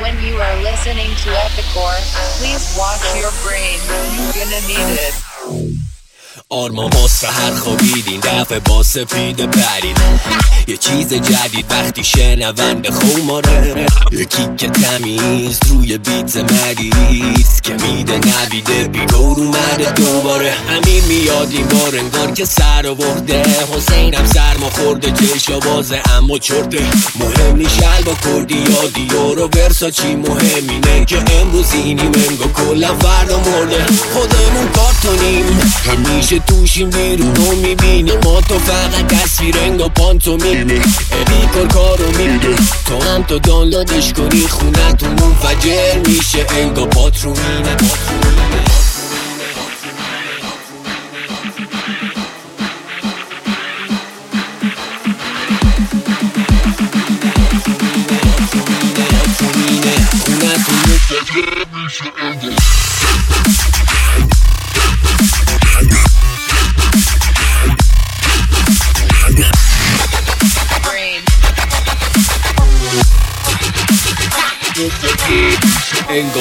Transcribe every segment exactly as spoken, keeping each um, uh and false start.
When you are listening to Epicor, please watch your brain. You're gonna need it. آرما ما سحر خوابیدین دفعه با سپیده پرید یه چیز جدید وقتی شنونده خوماره یکی که تمیز روی بیت مریض که میده نویده بیگور اومده دوباره همین میاد این بار انگار که سر آورده حسینم سرما خورده چشا بازه اما چرته مهم نی شلبا کردی یا دیور و ورساچی مهم اینه که امروز اینیم انگار کلا فردا مرده خودمون کارتونیم همیشه توشیم بیرون رو میبینیم ما تو فقط تصویر انگا پانتو میبینی بیکار کارو میده تو هم تو دانلودش کنی خونتون منفجر میشه انگا پاترومینه خونتون منفجر میشه انگا Engo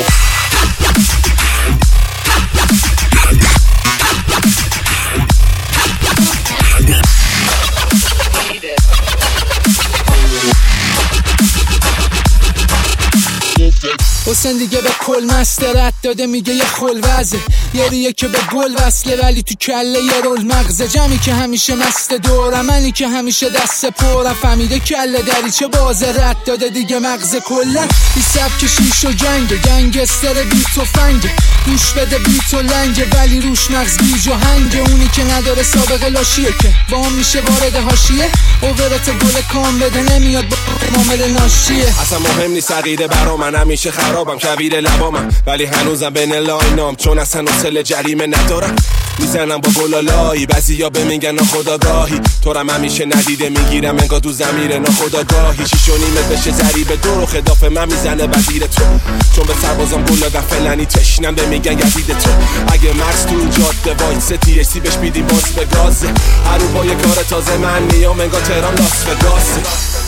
حسین دیگه به کل مسترت داده میگه یه خل وزه یه ریه که به گل وصله ولی تو کله یه رول مغزه جمعی که همیشه مست دورم منی که همیشه دست پرم فهمیده کله دری چه بازه رد داده دیگه مغزه کلن بی سبک شیش و جنگه گنگستر بیت و فنگه گوش بده بیت و لنگه ولی روش مغز بیج و هنگه اونی که نداره سابقه لاشیه که با هم میشه وارد حاشیه اوورت گل کام بده نمیاد با معامل ناشیه اصلا مهم نیست عقیده برا من همیشه خرابم کویر لبامم ولی هنوزم بین لاینام چون اصلا اصل جریمه ندارم میزنم با گلالایی بعضیا به میگن ناخداگاهی تو رم همیشه ندیده میگیرم انگار تو زمیر ناخداگاهی شیش و نیمت بشه ضریب دو رو خداف من میزنه وزیر تو چون به سربازم گل دادم فلانی تشنم به میگن یزید تو اگه مرز تو این جاده وایت ستی اسی بهش بیدی باز به گازه هر رو با یه کار تازه من میام انگار تهران لاس وگاسه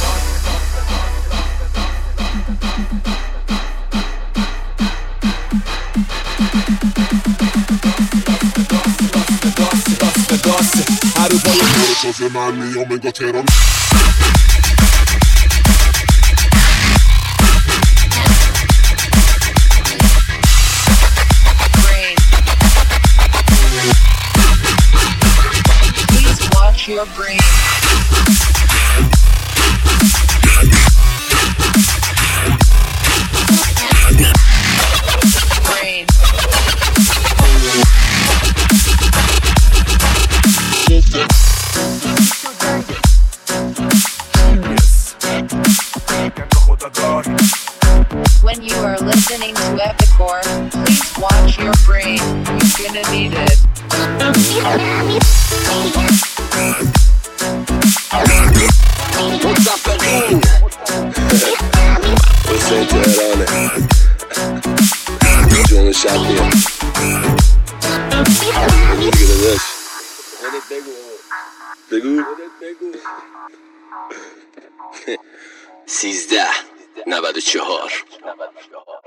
هر رو با یه کار تازه من میام انگار تهران Your brain. Brain. When you are listening to Epicor, please watch your brain. You're gonna need it. متفقین حسین تهرانه جون شب میام دیگه داداش بگو سیزده نود و چهار